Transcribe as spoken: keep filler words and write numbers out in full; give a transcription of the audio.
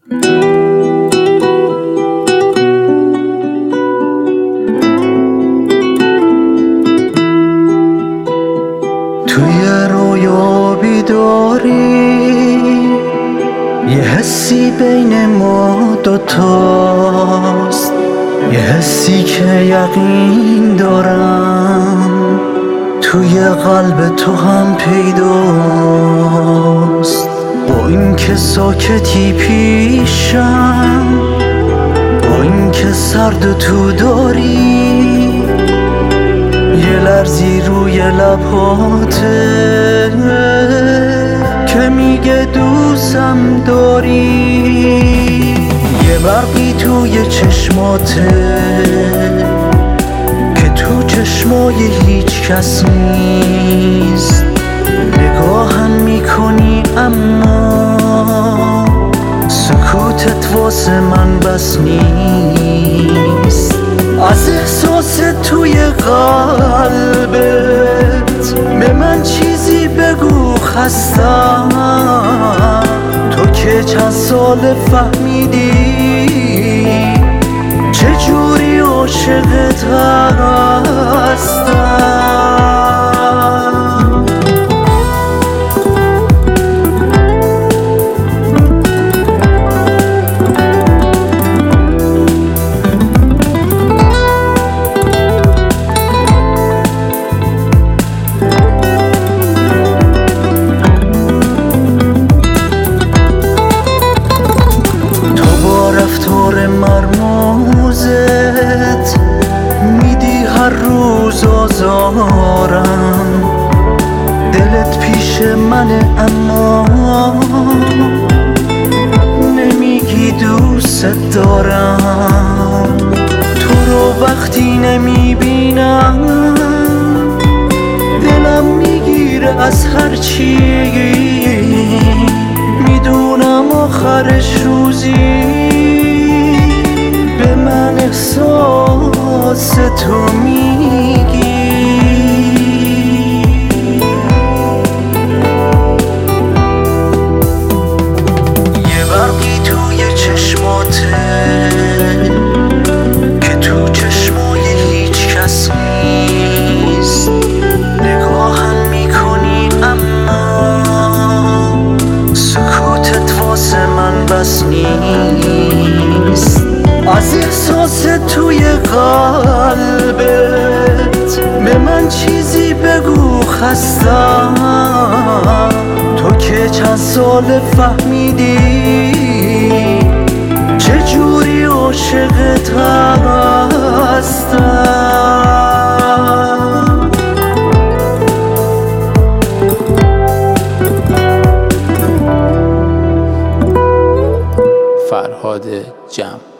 توی رویا بیداری یه حسی بین ما دوتاست، یه حسی که یقین دارم توی قلب تو هم پیداست. با این که ساکتی پیشم، با این که سرد تو داری، یه لرزی روی لباته که میگه دوستم داری. یه برقی توی چشماته که تو چشمای هیچ کس نیست. نگاهم میکنی اما سکوتت واسه من بس نیست. از احساس توی قلبت به من چیزی بگو خستم. تو که چند سال فهمیدی چجوری عاشقت هستم. مرموزت میدی هر روز آزارم، دلت پیش منه اما نمیگی دوست دارم. تو رو وقتی نمیبینم دلم میگیره از هر چی. میدونم آخرش روزی به من احساس تو میگی. یه برقی توی چشماته که تو چشمای هیچ کس نیست. نگاهم میکنی اما سکوتت واسه من بس نیست. از احساس توی قلبت به من چیزی بگو خستم. تو که چند سال فهمیدی چجوری عاشقت هستم. فرهاد جم.